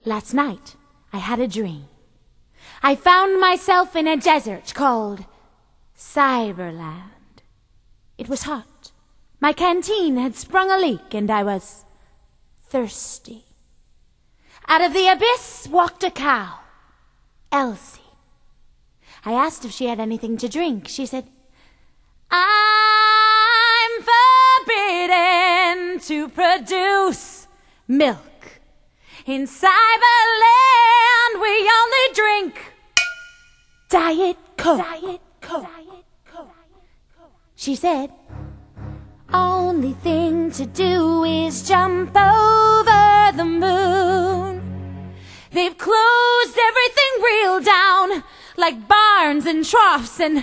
Last night, I had a dream. I found myself in a desert called Cyberland. It was hot. My canteen had sprung a leak and I was thirsty. Out of the abyss walked a cow, Elsie. I asked if she had anything to drink. She said, "I'm forbidden to produce milk. In Cyberland, we only drink Diet Coke." Diet Coke. She said, "Only thing to do is jump over the moon. They've closed everything real down, like barns and troughs and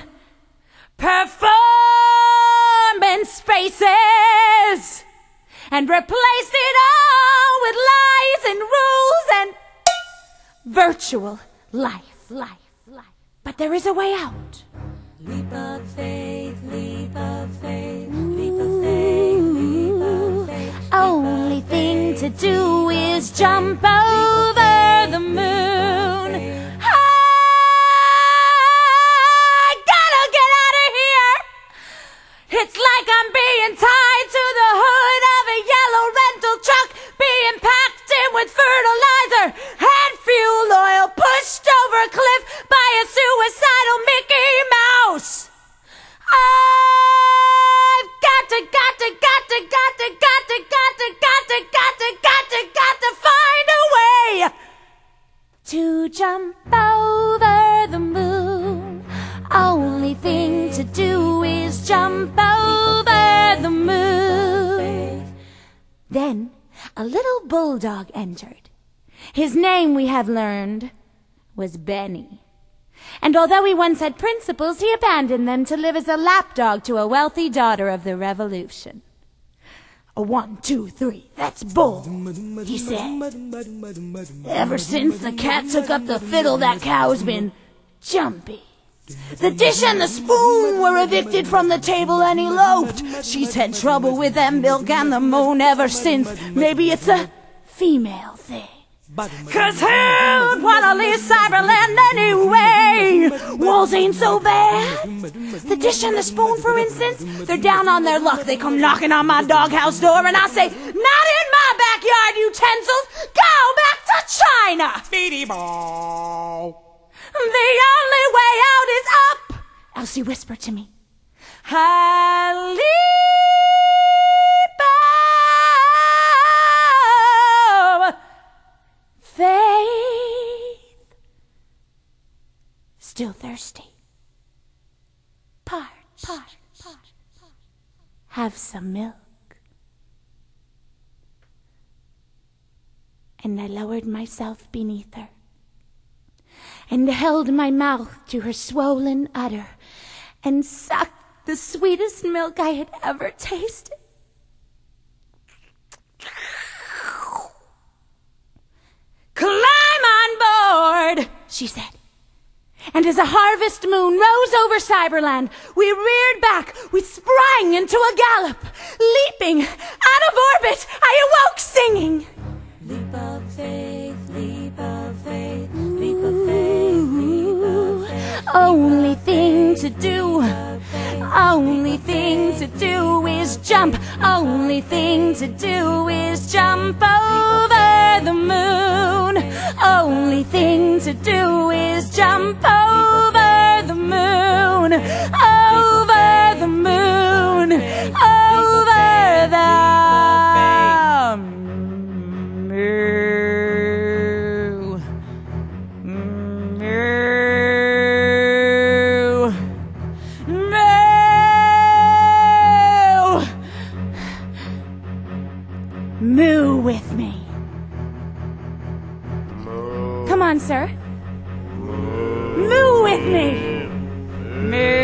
performance spaces, and replaced it all with lies and rules and virtual life. But there is a way out. Leap of faith, leap of faith, leap of faith, leap of faith. Only thing to do is jump over the moon. I gotta get out of here. It's like I'm being tied to the hood of a yellow rental truck, being packed in with fertilizer and fuel oil, pushed over a cliff by a suicidal Mickey Mouse. I've got to find a way to jump over the moon. Only thing to do is jump over the moon. Then a little bulldog entered. His name, we have learned, was Benny. And although he once had principles, he abandoned them to live as a lapdog to a wealthy daughter of the revolution. "A 1, 2, 3, that's bull," he said. "Ever since the cat took up the fiddle, that cow's been jumpy. The dish and the spoon were evicted from the table and eloped. She's had trouble with that milk and the moan ever since. Maybe it's a female thing. 'Cause who'd wanna leave Cyberland anyway? Walls ain't so bad. The dish and the spoon, for instance, they're down on their luck. They come knocking on my doghouse door and I say, 'Not in my backyard, utensils. Go back to China.' Speedy ball. The only way out is up," Elsie whispered to me. "I leap of faith." Still thirsty. Parched. Have some milk. And I lowered myself beneath her and held my mouth to her swollen udder and sucked the sweetest milk I had ever tasted. "Climb on board," she said. And as a harvest moon rose over Cyberland, we reared back, we sprang into a gallop. Leaping out of orbit, I awoke singing. Leap of faith, leap of faith, leap of faith, leap of faith. Only thing to do, only thing to do is jump. Only thing to do is jump over the moon. Only thing to do is jump over the moon. Over the moon. Over the moo with me. Come on, sir. Moo with me. Moo.